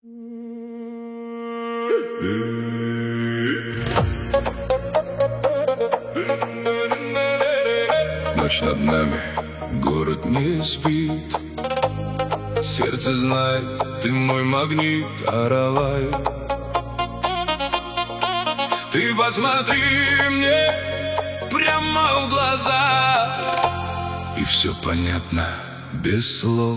Ночь над нами, город не спит. Сердце знает, ты мой магнит, Аравай. Ты посмотри мне прямо в глаза, и все понятно без слов.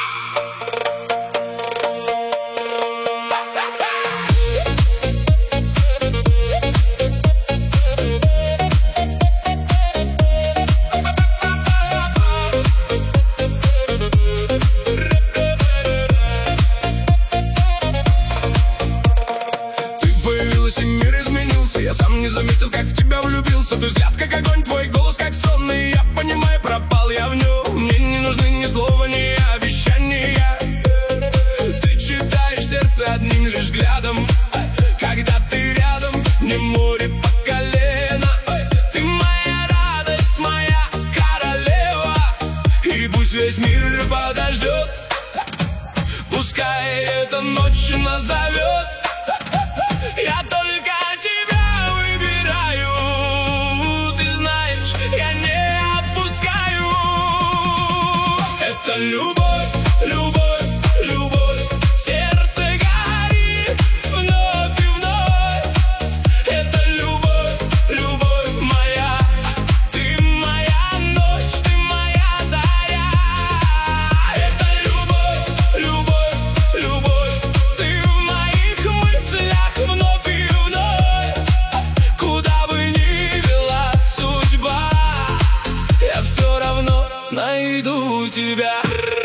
Я сам не заметил, как в тебя влюбился. Твой взгляд как огонь, твой голос как сон. И я понимаю, пропал я в нем. Мне не нужны ни слова, ни обещания. Ты читаешь сердце одним лишь взглядом. Когда ты рядом, мне море по колено. Ты моя радость, моя королева. И пусть весь мир подождет, пускай эта ночь назовет. Я только тебя выбираю, ты знаешь, я не отпускаю. Это любовь, любовь, любовь, сердце горит вновь и вновь. Это любовь, любовь моя, ты моя ночь, ты моя заря. Это любовь, любовь, любовь, ты в моих мыслях вновь и вновь. Куда бы ни вела судьба, я все равно найду тебя.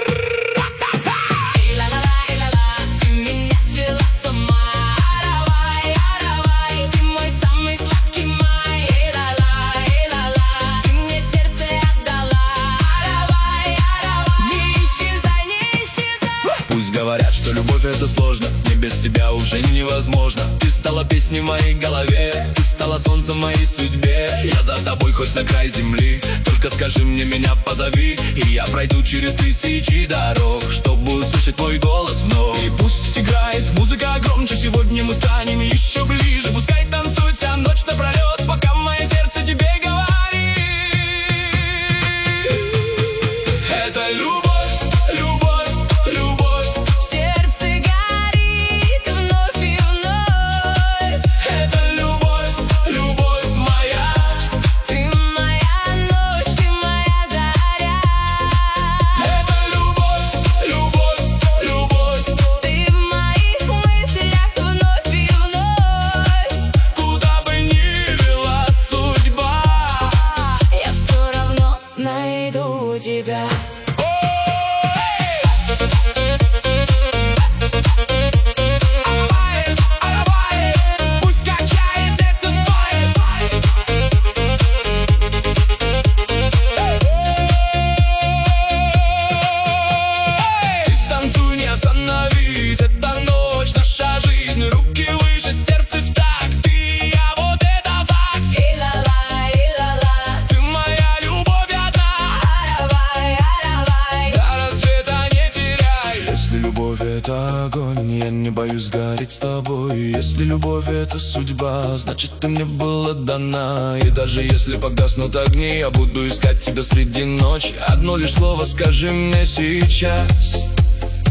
Пусть говорят, что любовь это сложно, мне без тебя уже невозможно. Ты стала песней в моей голове, ты стала солнцем в моей судьбе. Я за тобой хоть на край земли, только скажи мне, меня позови. И я пройду через тысячи дорог, чтобы услышать твой голос вновь. И пусть играет музыка громче, сегодня мы станем еще ближе. Пускай танцует вся ночь напролет, пока мое сердце тебе говорит. Это любовь. Найду тебя. Пусть качает этот вайб. Ты танцуй, не остановись, это ночь, наша жизнь. Руки выше, сердце в такт, ты и я, вот это факт. И-ла-ла, и-ла-ла, ты моя любовь одна. Аравай, аравай, до рассвета не теряй. Если любовь это огонь, я не боюсь гореть с тобой. Если любовь это судьба, значит ты мне была дана. И даже если погаснут огни, я буду искать тебя среди ночи. Одно лишь слово скажи мне сейчас,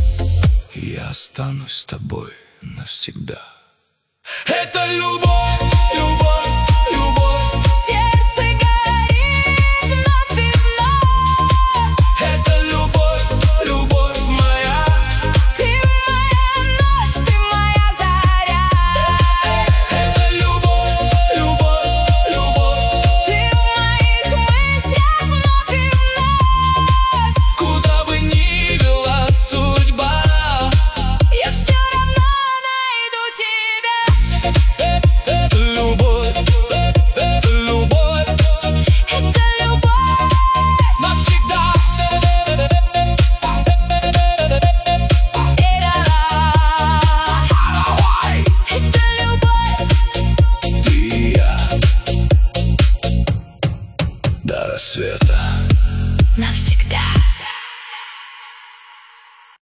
и я останусь с тобой навсегда. Это любовь.